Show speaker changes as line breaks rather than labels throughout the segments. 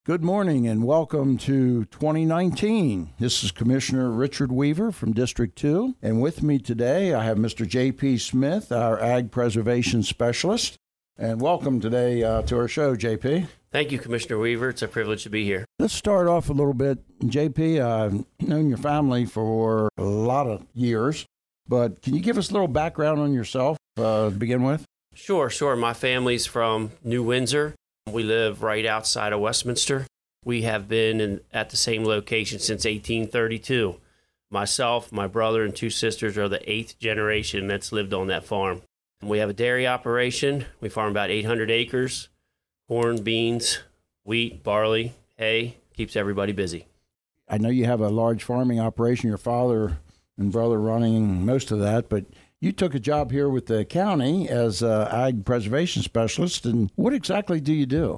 Good morning and welcome to 2019. This is Commissioner Richard Weaver from District 2. And with me today, I have Mr. J.P. Smith, our Ag Preservation Specialist. And welcome today to our show, J.P.
Thank you, Commissioner Weaver. It's a privilege to be here.
Let's start off a little bit. J.P., I've known your family for a lot of years, but can you give us a little background on yourself to begin with?
Sure. My family's from New Windsor. We live right outside of Westminster. We have been at the same location since 1832. Myself, my brother, and two sisters are the 8th generation that's lived on that farm. We have a dairy operation. We farm about 800 acres, corn, beans, wheat, barley, hay, keeps everybody busy.
I know you have a large farming operation, your father and brother running most of that, but you took a job here with the county as an ag preservation specialist, and what exactly do you do?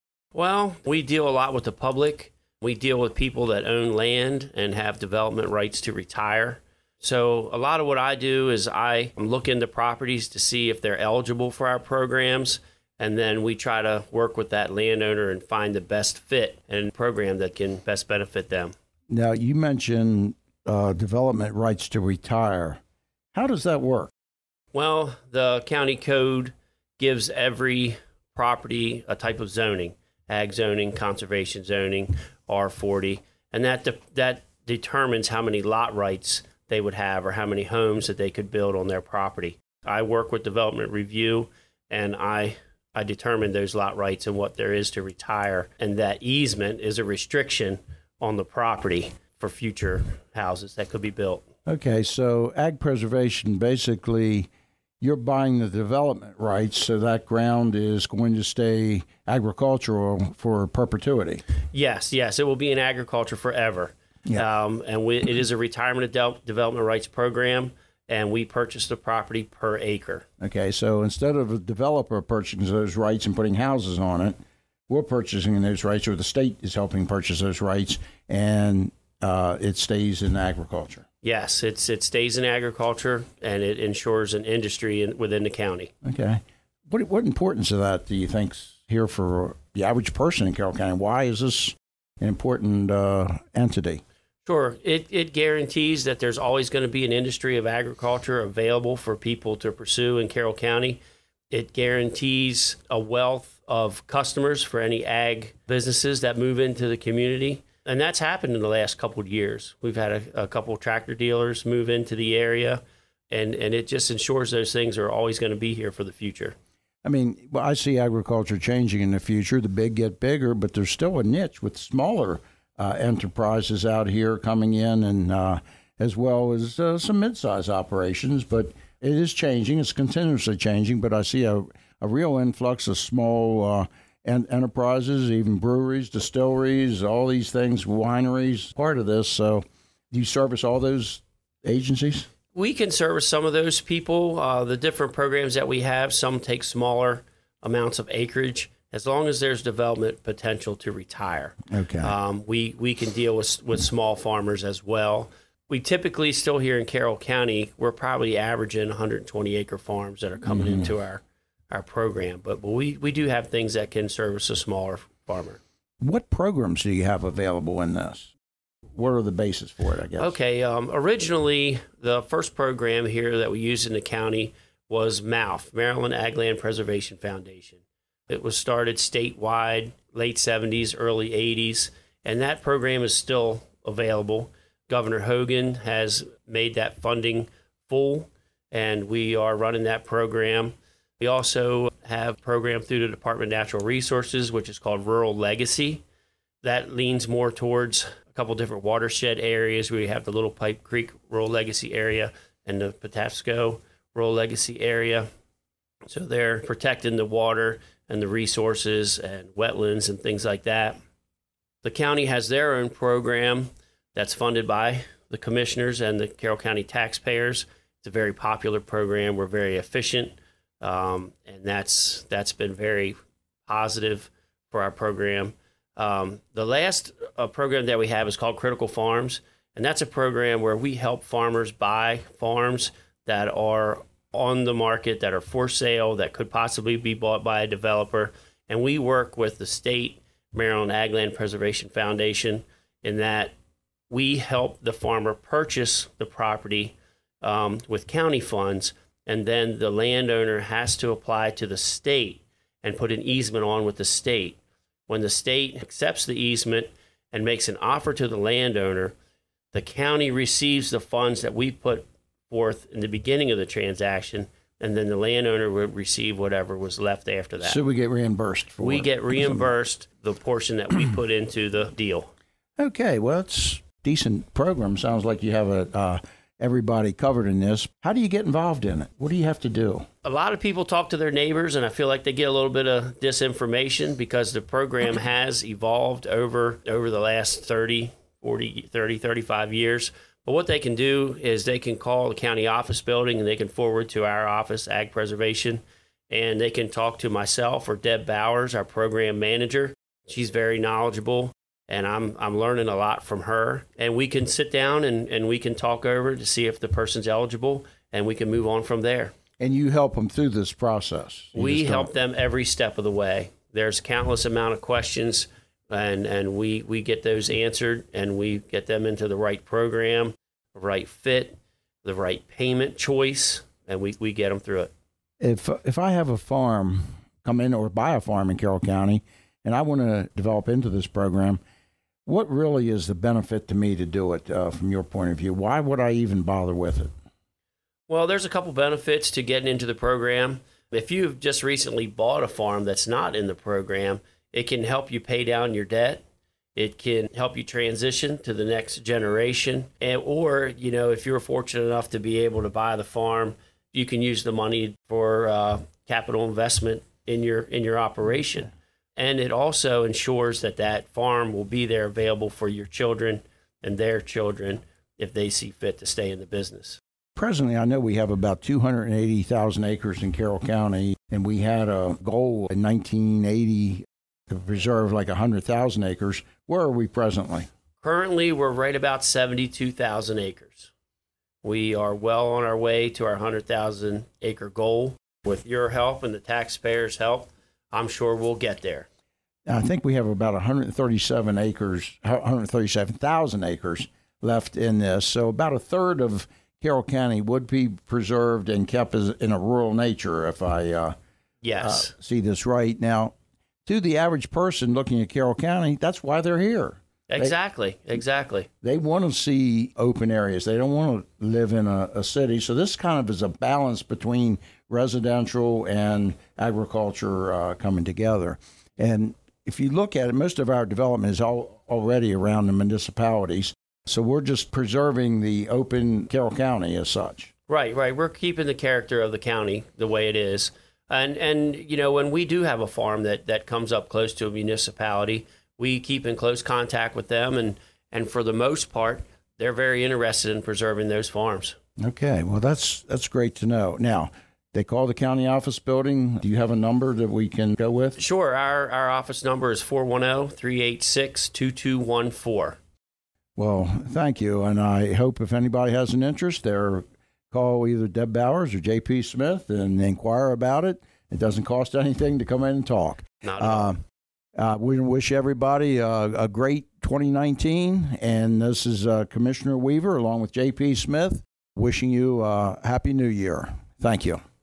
Well, we deal a lot with the public. We deal with people that own land and have development rights to retire. So a lot of what I do is I look into properties to see if they're eligible for our programs, and then we try to work with that landowner and find the best fit and program that can best benefit them.
Now, you mentioned development rights to retire. How does that work?
Well, the county code gives every property a type of zoning, ag zoning, conservation zoning, R40, and that determines how many lot rights they would have or how many homes that they could build on their property. I work with Development Review, and I determine those lot rights and what there is to retire, and that easement is a restriction on the property for future houses that could be built.
Okay, so ag preservation, basically, you're buying the development rights, so that ground is going to stay agricultural for perpetuity.
Yes, it will be in agriculture forever. Yeah. It is a retirement development rights program, and we purchase the property per acre.
Okay, so instead of a developer purchasing those rights and putting houses on it, we're purchasing those rights, or the state is helping purchase those rights, and it stays in agriculture.
Yes, it stays in agriculture, and it ensures an industry within the county.
Okay. What importance of that do you think's here for the average person in Carroll County? Why is this an important entity?
Sure. It guarantees that there's always going to be an industry of agriculture available for people to pursue in Carroll County. It guarantees a wealth of customers for any ag businesses that move into the community. And that's happened in the last couple of years. We've had a couple of tractor dealers move into the area, and it just ensures those things are always going to be here for the future.
I mean, I see agriculture changing in the future. The big get bigger, but there's still a niche with smaller enterprises out here coming in, and as well as some mid-size operations. But it is changing. It's continuously changing, but I see a real influx of small and enterprises, even breweries, distilleries, all these things, wineries, part of this. So do you service all those agencies?
We can service some of those people. The different programs that we have, some take smaller amounts of acreage, as long as there's development potential to retire. Okay. We can deal with small farmers as well. We typically still here in Carroll County, we're probably averaging 120 acre farms that are coming into our program, but we do have things that can service a smaller farmer.
What programs do you have available in this? What are the bases for it, I guess? Okay,
originally the first program here that we used in the county was MALF, Maryland Ag Land Preservation Foundation. It was started statewide, late 70s, early 80s, and that program is still available. Governor Hogan has made that funding full, and we are running that program. We also have a program through the Department of Natural Resources, which is called Rural Legacy. That leans more towards a couple different watershed areas. We have the Little Pipe Creek Rural Legacy area and the Patapsco Rural Legacy area. So they're protecting the water and the resources and wetlands and things like that. The county has their own program that's funded by the commissioners and the Carroll County taxpayers. It's a very popular program. We're very efficient. And that's been very positive for our program. The last program that we have is called Critical Farms, and that's a program where we help farmers buy farms that are on the market, that are for sale, that could possibly be bought by a developer, and we work with the state Maryland Ag Land Preservation Foundation, in that we help the farmer purchase the property with county funds, and then the landowner has to apply to the state and put an easement on with the state. When the state accepts the easement and makes an offer to the landowner, the county receives the funds that we put forth in the beginning of the transaction, and then the landowner would receive whatever was left after that.
So we get reimbursed for
We
it.
get reimbursed the portion that we put into the deal.
Okay, well, it's a decent program. Sounds like you have everybody covered in this. How do you get involved in it? What do you have to do?
A lot of people talk to their neighbors, and I feel like they get a little bit of disinformation because the program has evolved over the last 35 years. But what they can do is they can call the county office building, and they can forward to our office, Ag Preservation, and they can talk to myself or Deb Bowers, our program manager. She's very knowledgeable, and I'm learning a lot from her. And we can sit down and we can talk over to see if the person's eligible, and we can move on from there.
And you help them through this process.
We help them every step of the way. There's countless amount of questions, and we get those answered, and we get them into the right program, the right fit, the right payment choice, and we get them through it.
If I have a farm come in or buy a farm in Carroll County and I want to develop into this program, what really is the benefit to me to do it from your point of view? Why would I even bother with it?
Well, there's a couple benefits to getting into the program. If you've just recently bought a farm that's not in the program, it can help you pay down your debt. It can help you transition to the next generation. Or, if you're fortunate enough to be able to buy the farm, you can use the money for capital investment in your operation. And it also ensures that farm will be there available for your children and their children if they see fit to stay in the business.
Presently, I know we have about 280,000 acres in Carroll County, and we had a goal in 1980 to preserve like 100,000 acres. Where are we presently?
Currently, we're right about 72,000 acres. We are well on our way to our 100,000 acre goal. With your help and the taxpayers' help, I'm sure we'll get there.
I think we have about 137,000 acres left in this. So about a third of Carroll County would be preserved and kept as in a rural nature, if I see this right. Now, to the average person looking at Carroll County, that's why they're here.
Exactly.
They want to see open areas. They don't want to live in a city. So this kind of is a balance between residential and agriculture coming together. And if you look at it, most of our development is already around the municipalities. So we're just preserving the open Carroll County as such.
Right. We're keeping the character of the county the way it is. And when we do have a farm that comes up close to a municipality, we keep in close contact with them. And for the most part, they're very interested in preserving those farms. Okay.
Well, that's great to know. Now, they call the county office building. Do you have a number that we can go with?
Sure. Our office number is 410-386-2214.
Well, thank you. And I hope if anybody has an interest, they'll call either Deb Bowers or J.P. Smith and inquire about it. It doesn't cost anything to come in and talk.
Not at all.
We wish everybody a great 2019. And this is Commissioner Weaver along with J.P. Smith wishing you a Happy New Year. Thank you.